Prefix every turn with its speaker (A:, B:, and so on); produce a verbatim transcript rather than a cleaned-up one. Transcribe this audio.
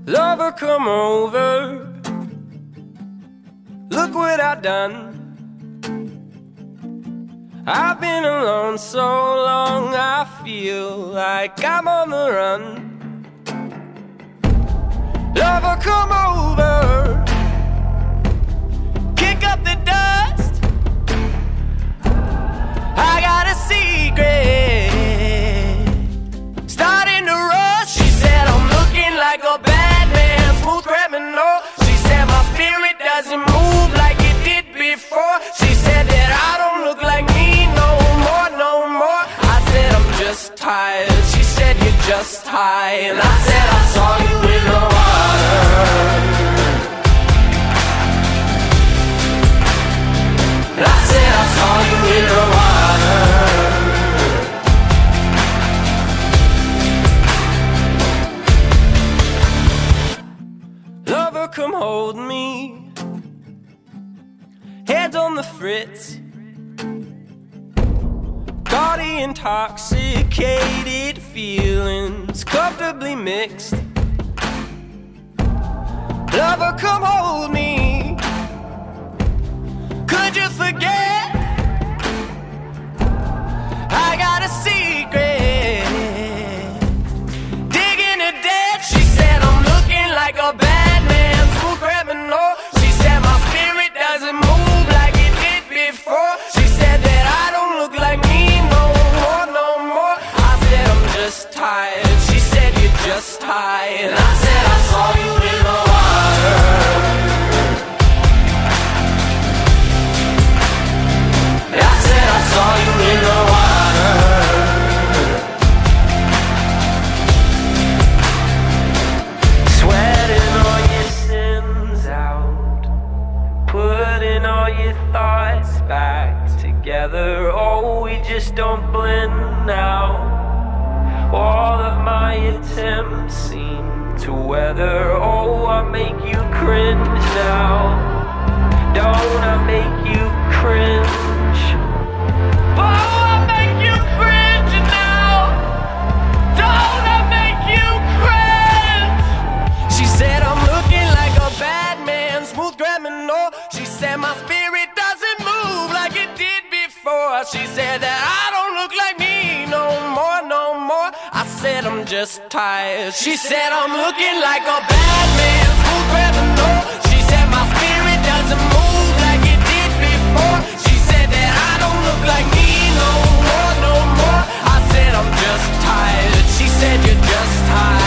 A: Lover, come over. Look what I've done. I've been alone so long, I feel like I'm on the run. Lover, come over. Kick up the dust. I got a secret starting to rush. She said I'm looking like a bad man, smooth criminal. She said my spirit doesn't move like it did before. She said that I don't look like me no more, no more. I said I'm just tired. She said you're just high. And I said I saw you in the water. And I said I saw you in the water. Lover, come hold me. Head on the fritz. Gaudy, intoxicated feelings, comfortably mixed. Lover, come hold me. Could you forget? I got a secret. Digging a ditch. She said I'm looking like a bad man, smooth criminal. She said my spirit doesn't move like it did before. She said that I don't look like me no more, no more. I said I'm just tired. She said you're just high. And I said I saw you in the water. I said I saw you in the water. Sweating all your sins out, putting all your thoughts back together. Oh, we just don't blend now. All of my attempts seem to weather. Oh, I make you cringe now. Don't I make you cringe? Oh, I make you cringe now. Don't I make you cringe? She said I'm looking like a bad man, smooth criminal. She said my spirit doesn't move like it did before. She said that I don't look like me no more, no more. I said I'm just tired. She said I'm looking like a bad man, smooth criminal. She said my spirit doesn't move like it did before. She said that I don't look like me no more, no more. I said I'm just tired. She said you're just tired.